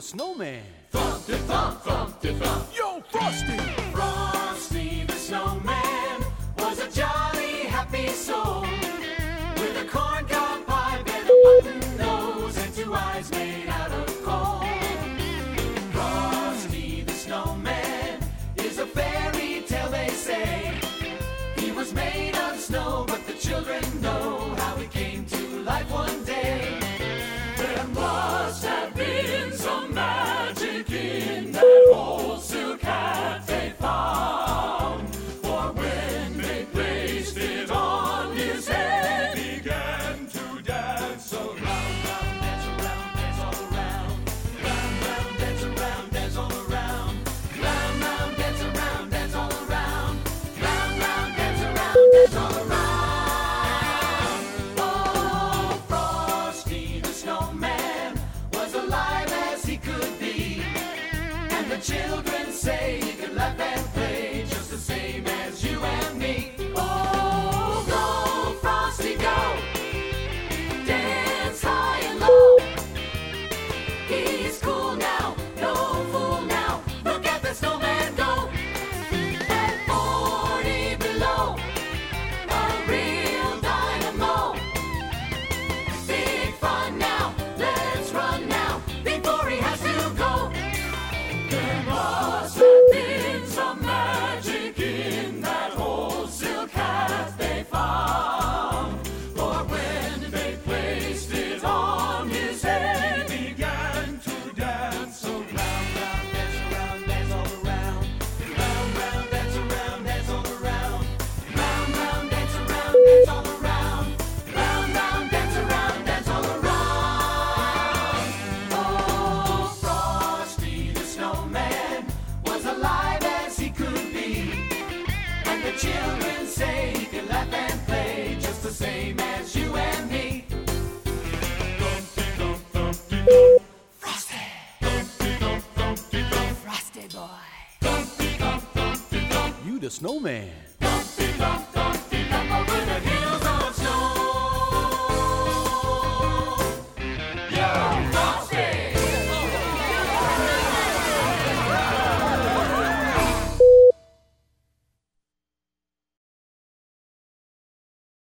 snowman. Thumpty thump, thumpty thump. Yo, Frosty! Frosty the snowman was a jolly, happy soul with a corncob pipe and a button nose and two eyes made out of coal. Frosty the snowman is a fairy tale, they say. He was made of snow, but the children know how he came to life one day. There must have been some magic in that old silk hat they found. For when they placed it on his head, he began to dance around, round, dance around, dance all around. Round, round, dance around, dance all around. Round, round, dance around, dance all around. Round, round, dance around, dance all around. Oh, Frosty the snowman was alive as he could be, and the children say he could laugh and play just the same as you and me. Oh, go, Frosty, go, dance high and low. He's cool now, no fool now. Look at the snowman go. At 40 below, a real dynamo. Big fun now, let's run now before he has to go. There must have been some magic in that old silk hat they found. For when they placed it on his head, he began to dance around, round, dance around, dance all around. Round, round, dance around, dance all around. Round, round, dance around, dance all around. Round, round, dance around, dance all around. Oh, Frosty the snowman was alive as he could be, and the children say he could laugh and play just the same as you and me. Thumpty thump, thumpty thump. Frosty. Thumpty thump, thumpty thump. Frosty boy. Thumpty thump, thumpty thump. You the snowman.